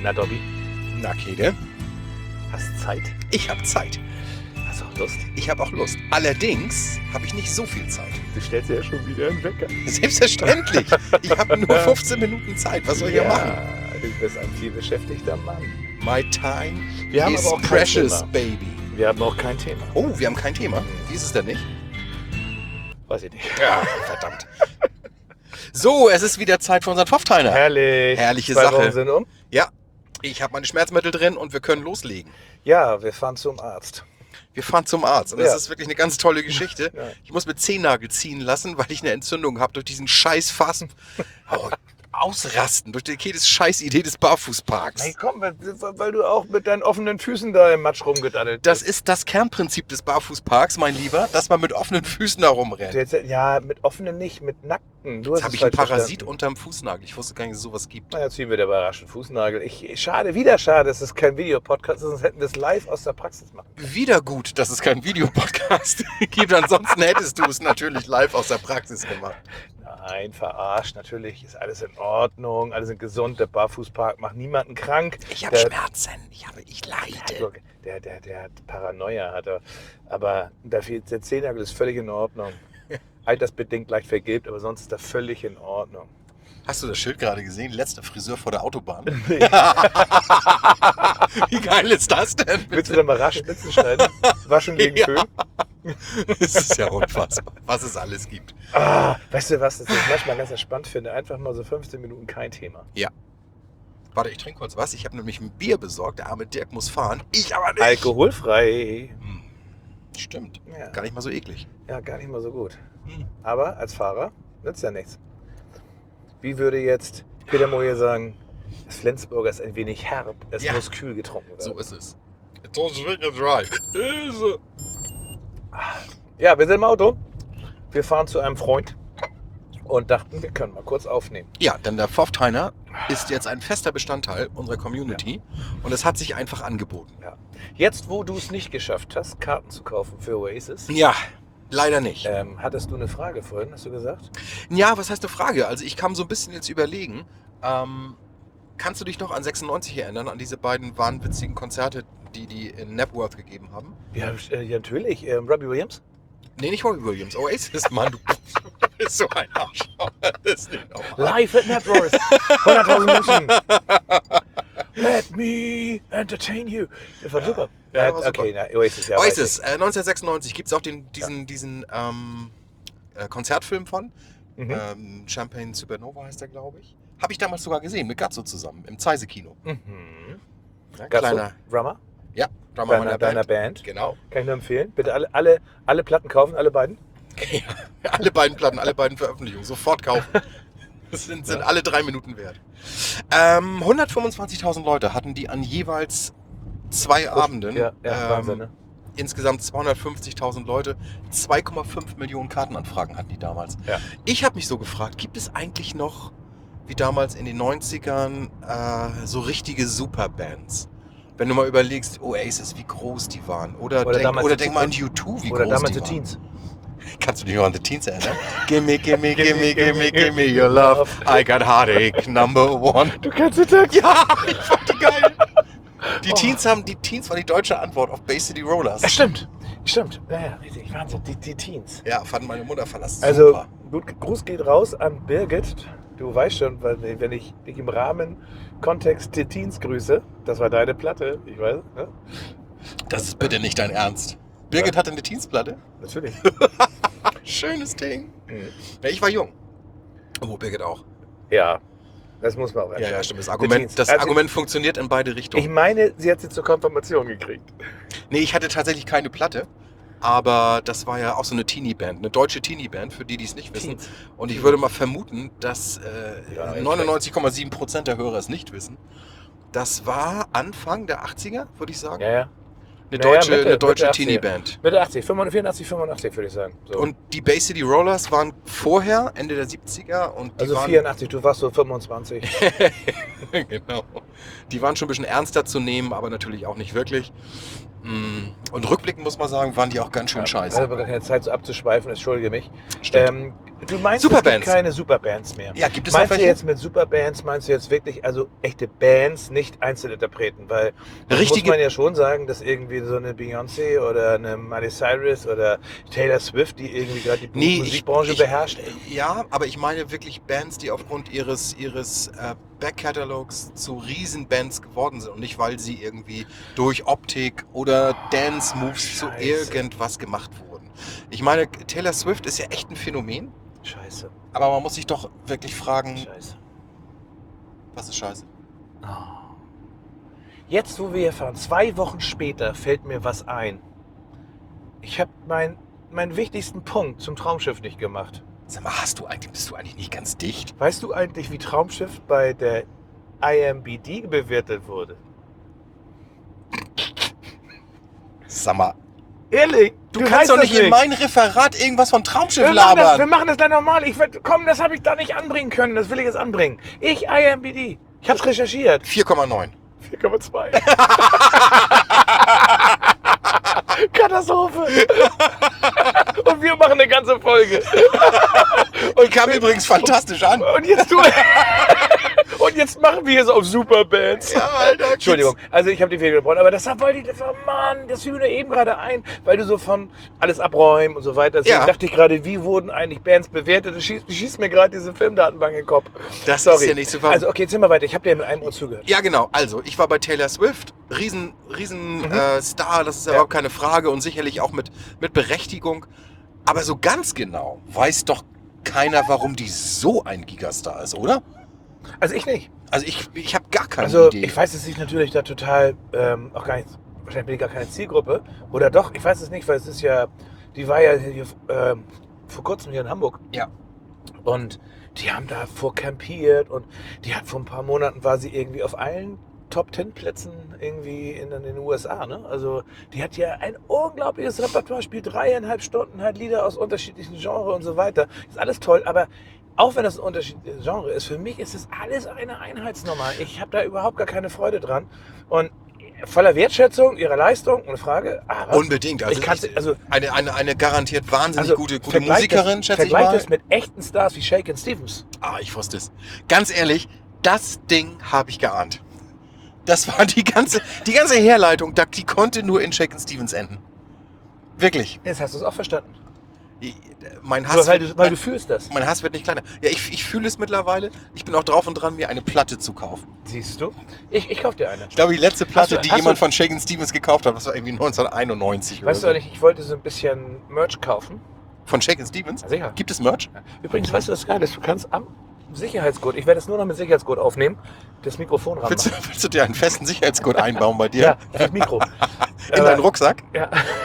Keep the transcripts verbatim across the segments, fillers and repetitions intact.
Na, Dobby, Na, Kede, hast Zeit? ich habe Zeit. Hast auch Lust? Ich habe auch Lust. Allerdings habe ich nicht so viel Zeit. Du stellst ja schon wieder einen Wecker. Selbstverständlich. Ich habe nur fünfzehn Minuten Zeit. Was soll ich hier machen? Du bist ein viel beschäftigter Mann. My time Wir haben is aber auch kein precious, Thema. baby. Wir haben auch kein Thema. Oh, wir haben kein Thema. Wie ist es denn nicht? Weiß ich nicht. Ja, verdammt. So, es ist wieder Zeit für unseren Pfoffteiner. Herrlich. Herrliche Zwei Sache. Wochen sind um. Ja, ich habe meine Schmerzmittel drin und wir können loslegen. Ja, wir fahren zum Arzt. Wir fahren zum Arzt und das Ja. ist wirklich eine ganz tolle Geschichte. Ja. Ich muss mir Zehennagel ziehen lassen, weil ich eine Entzündung habe durch diesen scheiß Fass. Oh, ausrasten, durch die Kedes Scheißidee des Barfußparks. Hey, komm, weil, weil du auch mit deinen offenen Füßen da im Matsch rumgedaddelt Das bist. ist das Kernprinzip des Barfußparks, mein Lieber, dass man mit offenen Füßen da rumrennt. Jetzt, ja, mit offenen nicht, mit nackten. Du Jetzt hast habe es ich einen falsch Parasit verstanden. unterm Fußnagel. Ich wusste gar nicht, dass es sowas gibt. Na, jetzt ziehen wir der überraschend Fußnagel. Ich, schade, wieder schade, es ist kein Videopodcast, sonst hätten wir es live aus der Praxis machen. Wieder gut, dass es keinen Videopodcast gibt. Ansonsten hättest du es natürlich live aus der Praxis gemacht. Nein, verarscht. Natürlich ist alles in Ordnung, alle sind gesund. Der Barfußpark macht niemanden krank. Ich habe Der- Schmerzen. Ich habe, ich leide. Guck, Der, der, der hat Paranoia, hat er. Aber dafür, der Zehennagel ist völlig in Ordnung. Altersbedingt leicht vergilbt, aber sonst ist er völlig in Ordnung. Hast du das Schild gerade gesehen? Letzter Friseur vor der Autobahn. Wie geil ist das denn? Willst du da mal rasch Spitzen schneiden? Waschen gegen Ja. Föhn? Das ist ja unfassbar, was es alles gibt. Ah, weißt du was, das ich manchmal ganz entspannt finde? Einfach mal so fünfzehn Minuten kein Thema. Warte, ich trinke kurz was. Ich habe nämlich ein Bier besorgt. Der arme Dirk muss fahren. Ich aber nicht. Alkoholfrei. Hm. Stimmt. Ja. Gar nicht mal so eklig. Ja, gar nicht mal so gut. Hm. Aber als Fahrer nützt ja nichts. Wie würde jetzt Peter Moje sagen, das Flensburger ist ein wenig herb, es Ja. muss kühl getrunken werden. So ist es. It don't drink it right. Ilse. Ja, wir sind im Auto. Wir fahren zu einem Freund und dachten, wir können mal kurz aufnehmen. Ja, denn der Pfoffteiner ist jetzt ein fester Bestandteil unserer Community und es hat sich einfach angeboten. Ja. Jetzt, wo du es nicht geschafft hast, Karten zu kaufen für Oasis, Ja, leider nicht. ähm, hattest du eine Frage vorhin, hast du gesagt? Ja, was heißt eine Frage? Also ich kam so ein bisschen jetzt überlegen, ähm, kannst du dich noch an sechsundneunzig erinnern, an diese beiden wahnwitzigen Konzerte, die die in Napworth gegeben haben? Ja, äh, ja natürlich. Ähm, Robbie Williams? Nee, nicht Robbie Williams, Oasis, Mann, du bist so ein Arschloch. Das ist nicht normal. Live at Napworth. hunderttausend Menschen. Let me entertain you. Das war Ja. super. Ja, Äh, war super. Okay, na, Oasis, ja. weiß Oasis, äh, neunzehnhundertsechsundneunzig gibt es auch den, diesen, diesen ähm, äh, Konzertfilm von. ich. Mhm. Ähm, Champagne Supernova heißt der, glaube ich. Habe ich damals sogar gesehen, mit Gatzo zusammen, im Zeise-Kino. Mhm. Ja, Gazzo, kleiner, Drummer ja, Drummer deiner, meiner deiner Band. Band. Genau. Kann ich nur empfehlen. Bitte alle, alle, alle Platten kaufen, alle beiden. Ja, alle beiden Platten, alle beiden Veröffentlichungen, sofort kaufen. Das sind, sind Ja. alle drei Minuten wert. Ähm, hundertfünfundzwanzigtausend Leute hatten die an jeweils zwei Abenden. Ja, ja ähm, Wahnsinn, ne? Insgesamt zweihundertfünfzigtausend Leute, zwei Komma fünf Millionen Kartenanfragen hatten die damals. Ja. Ich habe mich so gefragt, gibt es eigentlich noch, wie damals in den neunzigern, äh, so richtige Superbands? Wenn du mal überlegst, Oasis, wie groß die waren. Oder, Oder denk, damals oder die denk mal an U zwei, wie Oder groß damals die die waren. Teens. Kannst du dich noch an The Teens erinnern? Gimme, gimme, gimme, gimme, gimme your love. I got heartache, number one. Du kennst den Text? Ja, ich fand die geil. Die Oh. Teens haben, die Teens war die deutsche Antwort auf Bay City Rollers. Ja, stimmt. Stimmt. Ja, ja, richtig. Wahnsinn. Die, die Teens. Ja, fand meine Mutter verlassen. Also, Super. gut, Gruß geht raus an Birgit. Du weißt schon, weil, wenn ich dich im Rahmen Kontext der Teens grüße, das war deine Platte, ich weiß, ne? Das ist bitte nicht dein Ernst. Birgit Ja. hatte eine Teensplatte. Natürlich. Schönes Ding. Mhm. Ja, ich war jung. Oh, Birgit auch. Ja, das muss man auch Ja, erstellen. ja, stimmt. Das The Argument, Teens. das Also, Argument funktioniert in beide Ich Richtungen. meine, sie hat sie zur Konfirmation gekriegt. Nee, ich hatte tatsächlich keine Platte. Aber das war ja auch so eine Teenie-Band, eine deutsche Teenie-Band, für die, die es nicht wissen. Teens. Und ich würde mal vermuten, dass äh, Ja, echt. neunundneunzig Komma sieben Prozent der Hörer es nicht wissen. Das war Anfang der achtziger, würde ich sagen. Ja, ja. Eine Naja, deutsche, Mitte- eine deutsche Mitte achtziger. Teenie-Band. Mitte achtzig, fünfundvierzig, fünfundachtzig würde ich sagen. So. Und die Bay City Rollers waren vorher, Ende der siebziger. Und die also waren, vierundachtzig, du warst so fünfundzwanzig. genau. Die waren schon ein bisschen ernster zu nehmen, aber natürlich auch nicht wirklich. Mm, Und rückblickend muss man sagen, waren die auch ganz schön scheiße. Ich habe gar keine Zeit, so abzuschweifen, entschuldige mich. Stimmt. Ähm, Du meinst, Superbands. es gibt keine Superbands mehr? Ja, gibt es Meinst auch du welche? jetzt mit Superbands, meinst du jetzt wirklich also echte Bands, nicht Einzelinterpreten? Weil das Richtige- muss man ja schon sagen, dass irgendwie so eine Beyoncé oder eine Miley Cyrus oder Taylor Swift, die irgendwie gerade die Nee, ich- Musikbranche ich- beherrscht. Ja, aber ich meine wirklich Bands, die aufgrund ihres, ihres äh, Backcatalogs zu Riesenbands geworden sind und nicht, weil sie irgendwie durch Optik oder Dance-Moves zu Scheiße. irgendwas gemacht wurden. Ich meine, Taylor Swift ist ja echt ein Phänomen, Scheiße, aber man muss sich doch wirklich fragen, scheiße. was ist scheiße? Oh. Jetzt, wo wir hier fahren, zwei Wochen später, fällt mir was ein. Ich habe mein, meinen wichtigsten Punkt zum Traumschiff nicht gemacht. Sag mal, hast du eigentlich, bist du eigentlich nicht ganz dicht? Weißt du eigentlich, wie Traumschiff bei der I M B D bewertet wurde? Sag mal, Ehrlich? du, kannst doch nicht in mein Referat irgendwas von Traumschiff wir machen, das, wir labern. machen das dann normal. Ich werd, komm, das habe ich da nicht anbringen können. Das will ich jetzt anbringen. Ich, I M B D. Ich habe es recherchiert. vier Komma neun. vier Komma zwei. Katastrophe. Und wir machen eine ganze Folge. Und kam übrigens fantastisch an. Und jetzt du. Und jetzt machen wir es auf Superbands. Ja, Alter. Entschuldigung, also ich habe die Fehler gebrochen, aber deshalb wollte ich, das war, Mann, das fiel mir eben gerade ein, weil du so von alles abräumen und so weiter. Deswegen Ja. dachte ich gerade, wie wurden eigentlich Bands bewertet? Du schießt, du schießt mir gerade diese Filmdatenbank in den Kopf. Das Sorry. ist ja nicht super. Also okay, jetzt sind wir weiter. Ich habe dir mit einem Ohr zugehört. Ja, genau. Also, ich war bei Taylor Swift. Riesen, riesen Mhm. äh, Star, das ist ja Ja. überhaupt keine Frage. Und sicherlich auch mit, mit Berechtigung. Aber so ganz genau weiß doch keiner, warum die so ein Gigastar ist, oder? Also ich nicht. Also, ich, ich habe gar keine Also Idee. ich weiß, dass ich natürlich da total ähm, auch gar nicht, wahrscheinlich bin ich gar keine Zielgruppe. Oder doch, ich weiß es nicht, weil es ist ja, die war ja hier, ähm, vor kurzem hier in Hamburg. Ja. Und die haben da vorcampiert und die hat vor ein paar Monaten war sie irgendwie auf allen Top Ten Plätzen irgendwie in, in den U S A. Ne? Also die hat ja ein unglaubliches Repertoire, spielt dreieinhalb Stunden halt Lieder aus unterschiedlichen Genres und so weiter. Ist alles toll, aber auch wenn das ein unterschiedliches Genre ist, für mich ist es alles eine Einheitsnummer. Ich habe da überhaupt gar keine Freude dran. Und voller Wertschätzung ihrer Leistung, ohne Frage. Aber Unbedingt. Also, ich kann's- ich- also- eine, eine, eine garantiert wahnsinnig also gute, gute vergleich Musikerin, das, schätze ich vergleich mal. das mit echten Stars wie Shakin' Stevens. Ah, ich wusste es. Ganz ehrlich, das Ding habe ich geahnt. Das war die ganze, die ganze Herleitung, da- die konnte nur in Shakin' Stevens enden. Wirklich. Jetzt hast du es auch verstanden. Ich- Mein Aber Hass, weil wird, du, weil mein, du fühlst das. mein Hass wird nicht kleiner. Ja, ich, ich fühle es mittlerweile. Ich bin auch drauf und dran, mir eine Platte zu kaufen. Siehst du? Ich, ich kauf dir eine. Ich glaube, die letzte Platte, du- die hast jemand du- von Shakin' Stevens gekauft hat, das war irgendwie neunzehnhunderteinundneunzig Weißt du oder so. eigentlich, ich wollte so ein bisschen Merch kaufen. Von Shakin' Stevens? Ja, sicher. Gibt es Merch? Übrigens, weißt du, was geil ist? Du kannst am Sicherheitsgurt, ich werde es nur noch mit Sicherheitsgurt aufnehmen, das Mikrofon Willst du, ranmachen. willst du dir einen festen Sicherheitsgurt einbauen bei dir? Ja, das Mikro. In Aber- deinen Rucksack? Ja.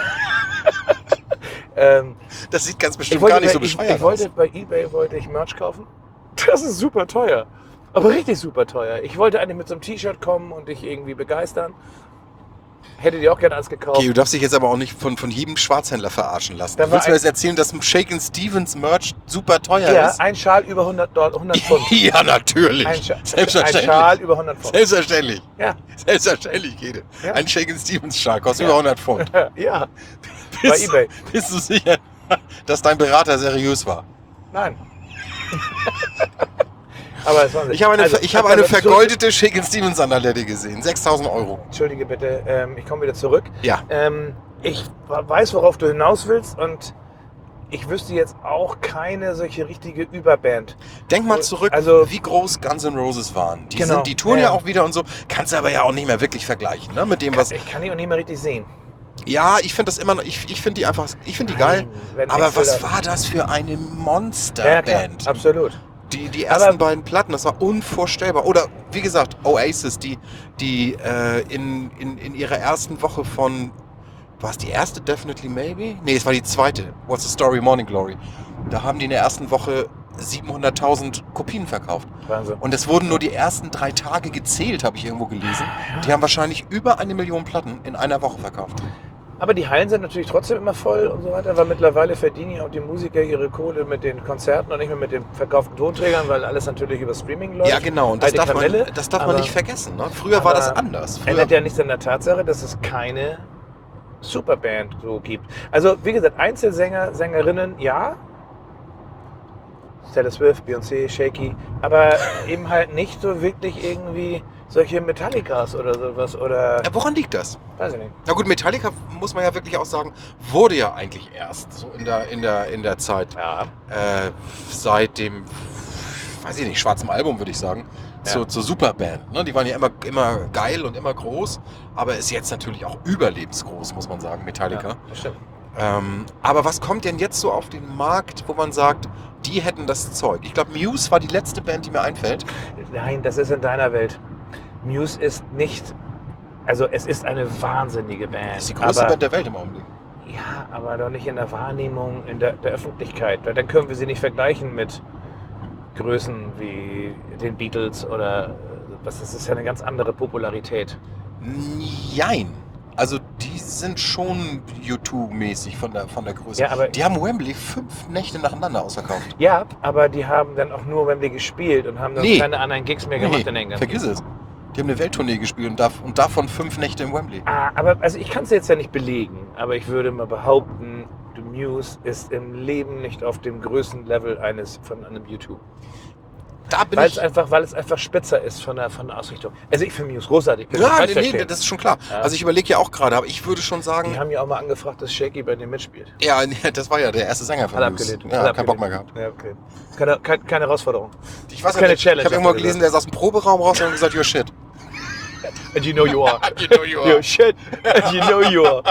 ähm, Das sieht ganz bestimmt ich wollte, gar nicht so bei, ich, bescheuert ich wollte aus. bei eBay wollte ich Merch kaufen. Das ist super teuer. Aber richtig super teuer. Ich wollte eigentlich mit so einem T-Shirt kommen und dich irgendwie begeistern. Hätte dir auch gerne eins gekauft. Okay, du darfst dich jetzt aber auch nicht von, von jedem Schwarzhändler verarschen lassen. Da Du war willst mir ein- jetzt erzählen, dass ein Shakin' Stevens Merch super teuer Ja, ist? ein Schal über hundert Dollar, hundert Pfund. Ja, natürlich. Ein, Scha ein Selbstverständlich. Schal über hundert Pfund. Selbstverständlich. Ja, Selbstverständlich, Gede. Ja. Ein Shakin' Stevens Schal kostet Ja. über hundert Pfund. ja, bei Bist, eBay. bist du sicher, dass dein Berater seriös war? Nein. Aber es war Ich habe eine, also, ich habe also, eine zurück- vergoldete Shakin' Stevens Sandalette gesehen. sechstausend Euro. Entschuldige bitte, ähm, ich komme wieder zurück. Ja. Ähm, ich weiß, worauf du hinaus willst und ich wüsste jetzt auch keine solche richtige Überband. Denk mal zurück, Also- wie groß Guns N' Roses waren. Die, Genau. sind, die touren Ja, ja ja. auch wieder und so. Kannst du aber ja auch nicht mehr wirklich vergleichen, ne? Mit dem, was. Ich kann die auch nicht mehr richtig sehen. Ja, ich finde das immer noch. Ich, ich finde die einfach. Ich finde die geil. Nein, wenn Aber Excel was da- war das für eine Ja, klar, Monsterband? absolut. Die, die ersten Aber- beiden Platten, das war unvorstellbar. Oder wie gesagt, Oasis, die, die äh, in, in, in ihrer ersten Woche von. War es die erste Definitely Maybe? Nee, es war die zweite. What's the Story, Morning Glory. Da haben die in der ersten Woche siebenhunderttausend Kopien verkauft. Wahnsinn. Und es wurden nur die ersten drei Tage gezählt, habe ich irgendwo gelesen. Die haben wahrscheinlich über eine Million Platten in einer Woche verkauft. Aber die Hallen sind natürlich trotzdem immer voll und so weiter, weil mittlerweile verdienen ja auch die Musiker ihre Kohle mit den Konzerten und nicht mehr mit den verkauften Tonträgern, weil alles natürlich über Streaming läuft. Ja, genau. Und das Alte darf, man, Kamelle, das darf man aber- nicht vergessen. Ne? Früher war aber das anders. Früher, Ändert ja nichts an der Tatsache, dass es keine Superband so gibt. Also wie gesagt, Einzelsänger, Sängerinnen, ja. Taylor Swift, Beyoncé, Shaky, aber eben halt nicht so wirklich irgendwie solche Metallicas oder sowas oder Ja, woran liegt das? weiß ich nicht. Na gut, Metallica, muss man ja wirklich auch sagen, wurde ja eigentlich erst so in der, in der, in der Zeit Ja. äh, seit dem, weiß ich nicht, schwarzen Album, würde ich sagen, Ja. zur, zur Superband. Ne? Die waren ja immer, immer geil und immer groß, aber ist jetzt natürlich auch überlebensgroß, muss man sagen, Metallica. Ja, das stimmt. Ähm, aber was kommt denn jetzt so auf den Markt, wo man sagt, die hätten das Zeug? Ich glaube, Muse war die letzte Band, die mir einfällt. Nein, das ist in deiner Welt. Muse ist nicht, also es ist eine wahnsinnige Band. Das ist die größte aber, Band der Welt im Augenblick. Ja, aber doch nicht in der Wahrnehmung, in der, der Öffentlichkeit. Weil dann können wir sie nicht vergleichen mit Größen wie den Beatles oder was. Das ist ja eine ganz andere Popularität. Jein. Also die sind schon U zwei mäßig von der, von der Größe. Ja, aber- die haben Wembley fünf Nächte nacheinander ausverkauft. Ja, aber die haben dann auch nur Wembley gespielt und haben dann Nee. keine anderen Gigs mehr gemacht in England. vergiss es. Die haben eine Welttournee gespielt und, dav- und davon fünf Nächte im Wembley. Ah, aber also ich kann es jetzt ja nicht belegen, aber ich würde mal behaupten, The Muse ist im Leben nicht auf dem Größenlevel eines von einem U zwei. Da bin Weil es ich... einfach, weil es einfach spitzer ist von der, von der Ausrichtung. Also ich finde Muse großartig. bitte Ja, falsch nee, nee, verstehen. das ist schon klar. Ja. Also ich überlege ja auch gerade, aber ich würde schon sagen... Die haben ja auch mal angefragt, dass Shaky bei denen mitspielt. Ja, nee, das war ja der erste Sänger von Hat Muse. abgelehnt. Ja, Hat keinen Bock abgelehnt. mehr gehabt. Ja, okay. Keine, keine, keine Herausforderung. Ich weiß Keine nicht, Challenge, ich habe hast irgendwo du gelesen, gesagt. der ist aus dem Proberaum raus und hat gesagt, you're shit. And you know you are. You know you are. Yo, shit. And you know you are.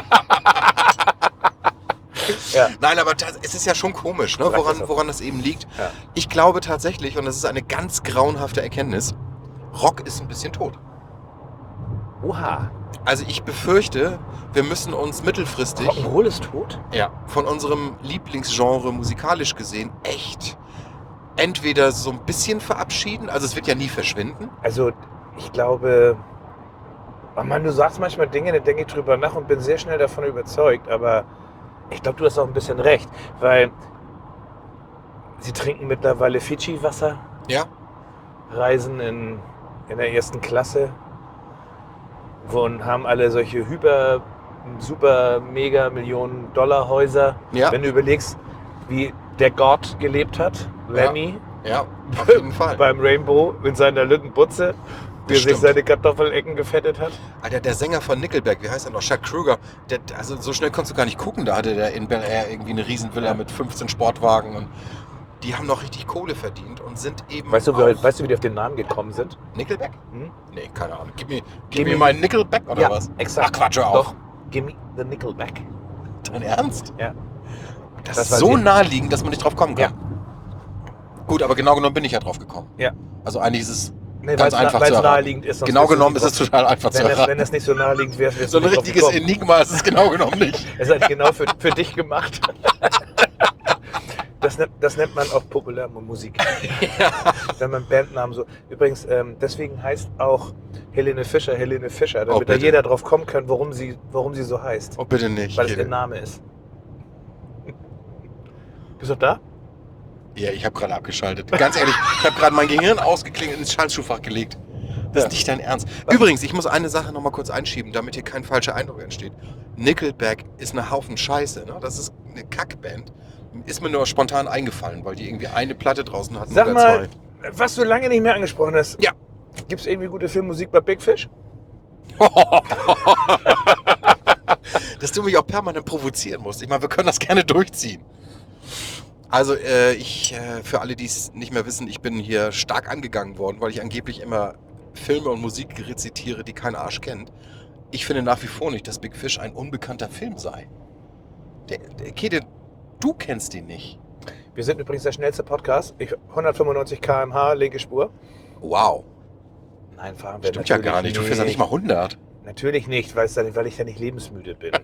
ja. Nein, aber das, es ist ja schon komisch, ne? Sag das woran, doch. woran das eben liegt. Ja. Ich glaube tatsächlich, und das ist eine ganz grauenhafte Erkenntnis, Rock ist ein bisschen tot. Oha. Also ich befürchte, wir müssen uns mittelfristig Rock'n'Roll ist tot? ja, von unserem Lieblingsgenre musikalisch gesehen echt entweder so ein bisschen verabschieden, also es wird ja nie verschwinden. Also, ich glaube, oh Mann, du sagst manchmal Dinge, da denke ich drüber nach und bin sehr schnell davon überzeugt, aber ich glaube, du hast auch ein bisschen recht, weil sie trinken mittlerweile Fidschi-Wasser, Ja, reisen in, in der ersten Klasse und haben alle solche hyper, super, mega Millionen Dollar Häuser. Ja. Wenn du überlegst, wie der Gott gelebt hat, Lemmy, ja, auf jeden Fall. beim Rainbow in seiner Lüttenbutze, der sich stimmt. seine Kartoffelecken gefettet hat. Alter, der Sänger von Nickelback, wie heißt er noch? Chuck Kruger. Der, also so schnell konntest du gar nicht gucken. Da hatte der in Bel Air irgendwie eine Riesenvilla Ja. mit fünfzehn Sportwagen und die haben noch richtig Kohle verdient und sind eben Weißt du, auch wie, weißt du, wie die auf den Namen gekommen sind? Nickelback? Hm? Nee, keine Ahnung. Gib mir, gib Gib mir mir- meinen Nickelback oder was? exakt. Ach Quatsch, hör auf. Doch, gimme the Nickelback. Dein Ernst? Ja. Das, Das ist war so sie. naheliegend, dass man nicht drauf kommen kann. Ja. Gut, aber genau genommen bin ich ja drauf gekommen. Ja. Also eigentlich ist es Nee, ganz weil's einfach na, zu weil's erraten. naheliegend ist. sonst Genau wärst du genommen nicht ist es drauf- total einfach zu Wenn es, erraten. wenn es nicht so naheliegend wäre, wärst So du ein nicht drauf richtiges gekommen. Enigma ist es genau genommen nicht. Es ist halt genau für, für dich gemacht. Das nennt, das nennt man auch Populärmusik. Wenn man Bandnamen so. Übrigens, ähm, deswegen heißt auch Helene Fischer Helene Fischer, damit Oh, da bitte. jeder drauf kommen kann, warum sie, warum sie so heißt. Oh, bitte nicht. Weil es ihr Name ist. Bist du noch da? Ja, ich habe gerade abgeschaltet. Ganz ehrlich, ich habe gerade mein Gehirn ausgeklingt und ins Schaltschuhfach gelegt. Das Ja. ist nicht dein Ernst. Übrigens, ich muss eine Sache noch mal kurz einschieben, damit hier kein falscher Eindruck entsteht. Nickelback ist eine Haufen Scheiße. Ne? Das ist eine Kackband. Ist mir nur spontan eingefallen, weil die irgendwie eine Platte draußen hatten Sag oder mal, zwei. was du lange nicht mehr angesprochen hast. Ja. Gibt es irgendwie gute Filmmusik bei Big Fish? Dass du mich auch permanent provozieren musst. Ich meine, wir können das gerne durchziehen. Also äh, ich, äh, für alle, die es nicht mehr wissen, ich bin hier stark angegangen worden, weil ich angeblich immer Filme und Musik rezitiere, die kein Arsch kennt. Ich finde nach wie vor nicht, dass Big Fish ein unbekannter Film sei. Der, der, Kede, du kennst ihn nicht. Wir sind übrigens der schnellste Podcast. Ich, hundertfünfundneunzig Kilometer pro Stunde, linke Spur. Wow. Nein, fahren wir Stimmt ja natürlich gar nicht. Du fährst ja nicht mal hundert. Natürlich nicht, weil, es dann, weil ich ja nicht lebensmüde bin.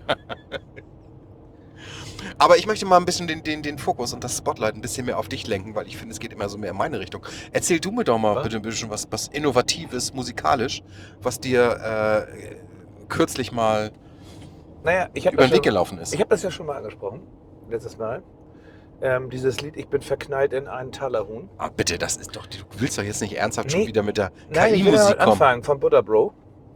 Aber ich möchte mal ein bisschen den, den, den Fokus und das Spotlight ein bisschen mehr auf dich lenken, weil ich finde, es geht immer so mehr in meine Richtung. Erzähl du mir doch mal Was? bitte ein bisschen was, was Innovatives, musikalisch, was dir äh, kürzlich mal Naja, ich habe über das, den Weg schon- gelaufen ist. ich hab das ja schon mal angesprochen, letztes Mal. Ähm, dieses Lied, ich bin verknallt in einen Talerhuhn. Ah, bitte, das ist doch, du willst doch jetzt nicht ernsthaft Nee. schon wieder mit der Nein, ich will K I-Musik damit kommen. anfangen, von Buddha Bro.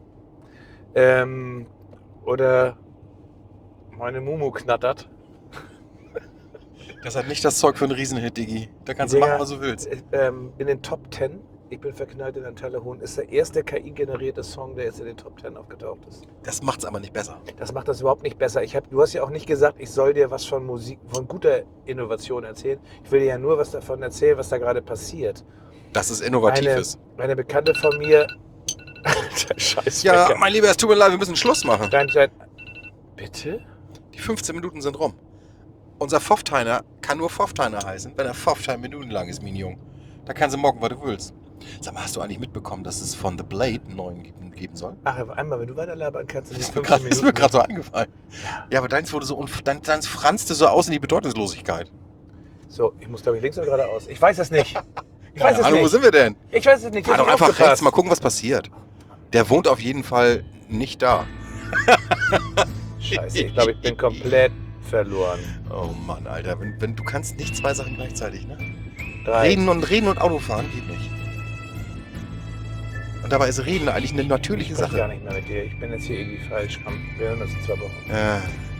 Ähm, oder meine Mumu knattert. Das hat nicht das Zeug für einen Riesenhit, Diggi. Da kannst du Dinger, machen, was du willst. Ähm, in den Top Ten, ich bin verknallt in ein Telefon, ist der erste K I-generierte Song, der jetzt in den Top Ten aufgetaucht ist. Das macht's aber nicht besser. Das macht das überhaupt nicht besser. Ich hab, du hast ja auch nicht gesagt, ich soll dir was von Musik, von guter Innovation erzählen. Ich will dir ja nur was davon erzählen, was da gerade passiert. Dass es innovativ Eine, ist. eine Bekannte von mir. Scheiß Ja, Wecker. mein Lieber, es tut mir leid, wir müssen Schluss machen. Dein, dein, bitte? Die fünfzehn Minuten sind rum. Unser Pfoffteiner kann nur Pfoffteiner heißen, wenn er fünfzehn Minuten lang ist, mein Jung. Da kannst du mocken, was du willst. Sag mal, hast du eigentlich mitbekommen, dass es von The Blade einen neuen geben, geben soll? Ach, einmal, wenn du weiter labern kannst, Das in ist mir den grad- fünfzehn ist mir gerade so Minuten. eingefallen. Ja, aber deins wurde so unf dein, deins franzte so aus in die Bedeutungslosigkeit. So, ich muss, glaube ich, links oder geradeaus. Ich weiß es nicht. Ich Keine weiß es Ahnung, wo nicht. sind wir denn? Ich weiß es nicht. Ich Fahr hab doch nicht einfach aufgepasst. rechts, mal gucken, was passiert. Der wohnt auf jeden Fall nicht da. Scheiße, ich glaube, ich bin komplett verloren. Oh Mann, Alter, wenn, wenn du kannst nicht zwei Sachen gleichzeitig, ne? Drei. Reden und reden und Autofahren geht nicht. Und dabei ist Reden eigentlich eine natürliche Ich spreche gar Sache. nicht mehr mit dir. Ich bin jetzt hier irgendwie falsch. Wir hören uns in zwei Wochen. Ja.